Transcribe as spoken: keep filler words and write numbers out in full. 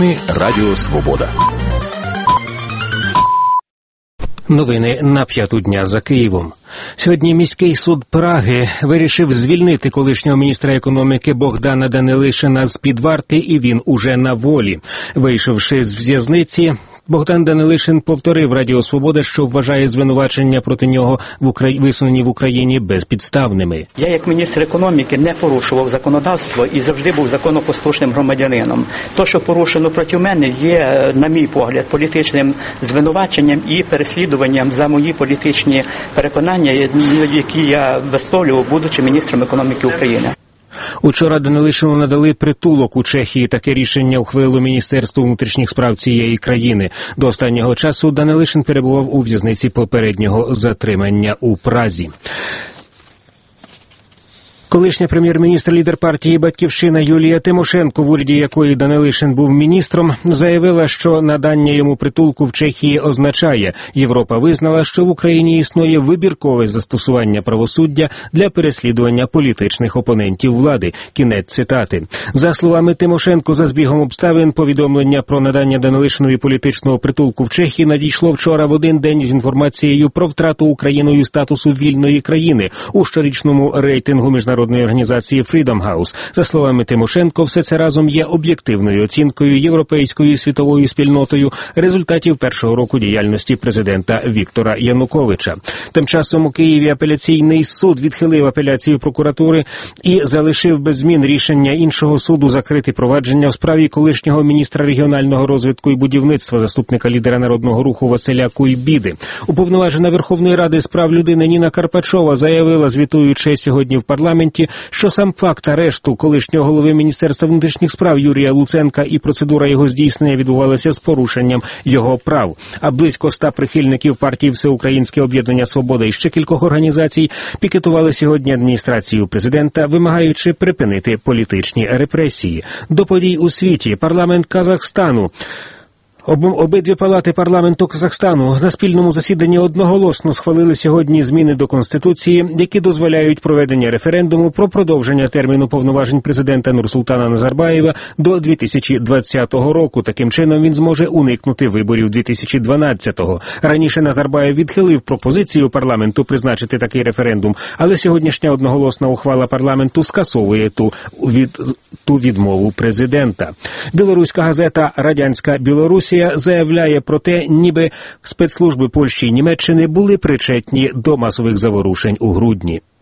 Новини Радіо Свобода. Новини на п'яту дня за Києвом. Сьогодні міський суд Праги вирішив звільнити колишнього міністра економіки Богдана Данилишина з-під варти, і він уже на волі. Вийшовши з в'язниці, Богдан Данилишин повторив Радіо Свобода, що вважає звинувачення проти нього в Украї... висунені в Україні безпідставними. Я як міністр економіки не порушував законодавство і завжди був законопослушним громадянином. То, що порушено проти мене, є, на мій погляд, політичним звинуваченням і переслідуванням за мої політичні переконання, які я висловлював, будучи міністром економіки України. Учора Данилишину надали притулок у Чехії. Таке рішення ухвалило Міністерство внутрішніх справ цієї країни. До останнього часу Данилишин перебував у в'язниці попереднього затримання у Празі. Колишня прем'єр-міністр, лідер партії «Батьківщина» Юлія Тимошенко, в уряді якої Данилишин був міністром, заявила, що надання йому притулку в Чехії означає: Європа визнала, що в Україні існує вибіркове застосування правосуддя для переслідування політичних опонентів влади. Кінець цитати. За словами Тимошенко, за збігом обставин повідомлення про надання Данилишинові політичного притулку в Чехії надійшло вчора в один день з інформацією про втрату Україною статусу вільної країни у щорічному рейтингу міжнародної організації Freedom House. За словами Тимошенко, все це разом є об'єктивною оцінкою європейською і світовою спільнотою результатів першого року діяльності президента Віктора Януковича. Тим часом у Києві апеляційний суд відхилив апеляцію прокуратури і залишив без змін рішення іншого суду закрити провадження в справі колишнього міністра регіонального розвитку і будівництва, заступника лідера Народного руху Василя Куйбіди. Уповноважена Верховної Ради з прав людини Ніна Карпачова заявила, звітуючи сьогодні в парламенті, що сам факт арешту колишнього голови Міністерства внутрішніх справ Юрія Луценка і процедура його здійснення відбувалася з порушенням його прав. А близько ста прихильників партії «Всеукраїнське об'єднання Свобода» і ще кількох організацій пікетували сьогодні адміністрацію президента, вимагаючи припинити політичні репресії. До подій у світі. Парламент Казахстану. Об, обидві палати парламенту Казахстану на спільному засіданні одноголосно схвалили сьогодні зміни до Конституції, які дозволяють проведення референдуму про продовження терміну повноважень президента Нурсултана Назарбаєва до дві тисячі двадцятого року. Таким чином він зможе уникнути виборів дві тисячі дванадцятого. Раніше Назарбаєв відхилив пропозицію парламенту призначити такий референдум, але сьогоднішня одноголосна ухвала парламенту скасовує ту, від, ту відмову президента. Білоруська газета «Радянська Білорусь» заявляє про те, ніби спецслужби Польщі і Німеччини були причетні до масових заворушень у грудні.